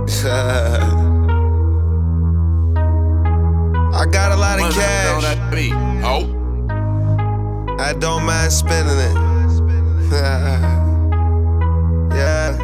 I got a lot of cash. I don't mind spending it. Yeah.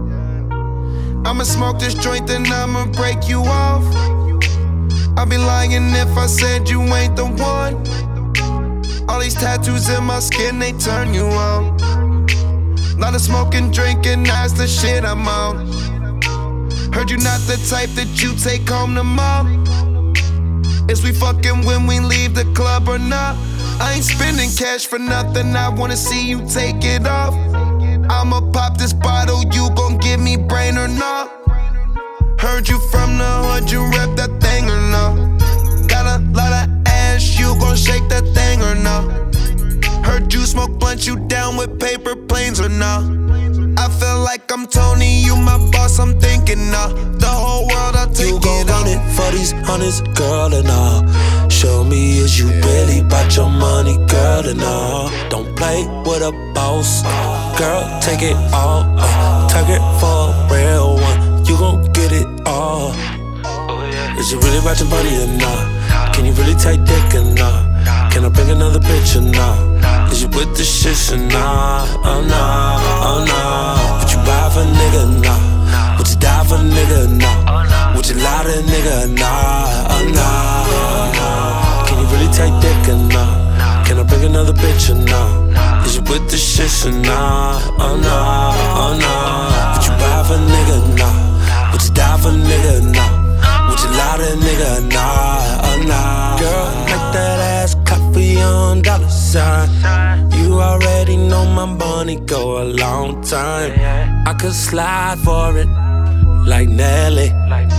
I'ma smoke this joint, then I'ma break you off. I'd be lying if I said you ain't the one. All these tattoos in my skin, they turn you on. Lot of smoking, drinking, that's the shit I'm on. Heard you not the type that you take home to mom. Is we fucking when we leave the club or not? I ain't spending cash for nothing, I wanna see you take it off. I'ma pop this bottle, you gon' give me brain or not? Heard you from the hood, you rep that thing or no? Got a lot of ass, you gon' shake that thing or no? Heard you smoke blunt, you down with paper planes or no? I feel like I'm Tony, you my boss, I'm thinking the whole world, I'll take it. You gon' run it for these hundreds, girl, and all. Show me, is you really bout your money, girl, and all. Don't play with a boss, girl, take it all. Target for a real one, you gon' get it all. Is you really bout your money or not? Can you really take dick or not? Can I bring another bitch or not? Is you with the shit or not? Oh no, oh no. Would you buy for a nigga or not? Would you die for a nigga or not? Would you lie to a nigga or not? Oh no, oh no. Can you really take dick or not? Can I bring another bitch or not? Is you with the shit or not? Oh no, oh no. Would you buy for a nigga or not? Would you die for a nigga or not? Would you lie to a nigga or not? Oh no. Girl, make that ass clap for your own dollar sign. You already know my money go a long time. I could slide for it like Nelly.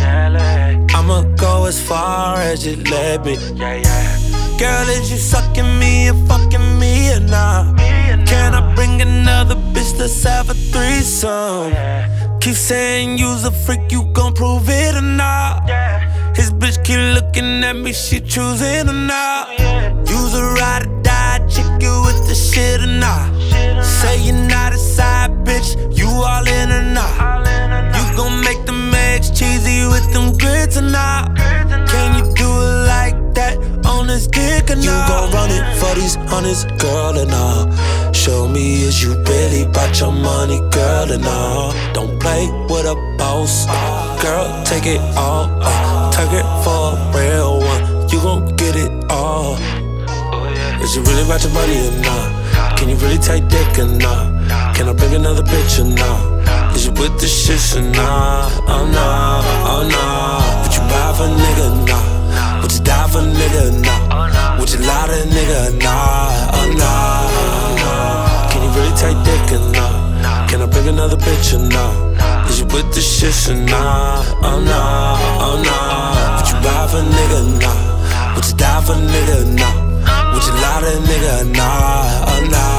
I'ma go as far as you let me. Girl, is you sucking me or fucking me or not? Can I bring another bitch, let's have a threesome? Keep saying you's a freak, you gon' prove it or not? His bitch keep looking at me, she choosing or not? You's a ride or die chick, you with the shit or not? Say you're not a side bitch, you all in or not? You gon' make them eggs cheesy with them grits or not? Can you do it like that on this dick or not? You gon' run it for these hundreds, girl, and all. Show me, is you really bout your money, girl, and all. Don't play with a boss, girl, take it all. Target for a real one, you gon' get it all. Is you really bout your money or not? Can you really take dick or not? Can I bring another bitch or not? Is you with the shit or not? Oh no, oh no. Would you buy for a nigga or not? Would you die for a nigga or not? Would you lie to a nigga or not? Oh no, oh no. Can you really take dick or not? Can I bring another bitch or not? Is you with the shit or not? Oh no, oh no. Would you buy for a nigga or not? Would you die for a nigga or not? Would you lie to a nigga or not? Oh no.